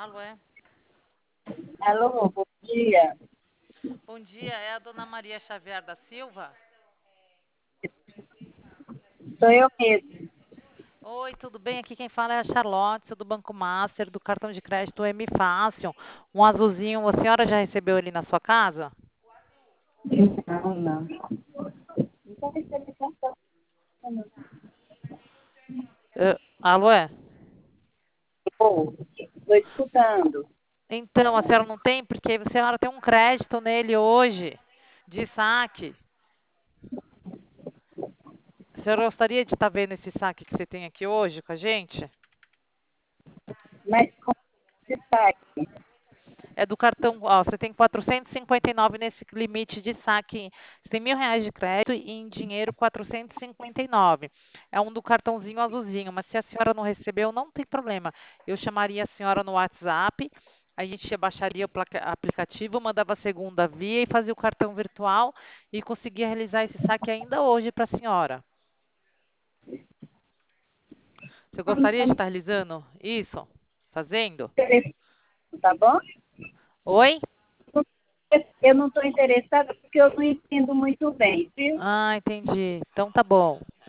Alô, é? Alô, bom dia. Bom dia, é a dona Maria Xavier da Silva? Sou eu mesmo. Oi, tudo bem? Aqui quem fala é a Charlotte, sou do Banco Master, do cartão de crédito M Fácil. Um azulzinho, a senhora já recebeu ele na sua casa? Não, não. Então, Alô, é? estou escutando. Então, a senhora não tem? Porque a senhora tem um crédito nele hoje, de saque. A senhora gostaria de estar vendo esse saque que você tem aqui hoje com a gente? Mas como se sabe? É do cartão, ó, você tem 459 nesse limite de saque. Você tem R$ 1.000 de crédito e em dinheiro 459. É um do cartãozinho azulzinho, mas se a senhora não recebeu, não tem problema. Eu chamaria a senhora no WhatsApp, a gente baixaria o aplicativo, mandava a segunda via e fazia o cartão virtual e conseguia realizar esse saque ainda hoje para a senhora. Você gostaria de estar realizando isso? Fazendo? Tá bom? Oi? Eu não estou interessada porque eu não entendo muito bem, viu? Ah, entendi. Então tá bom.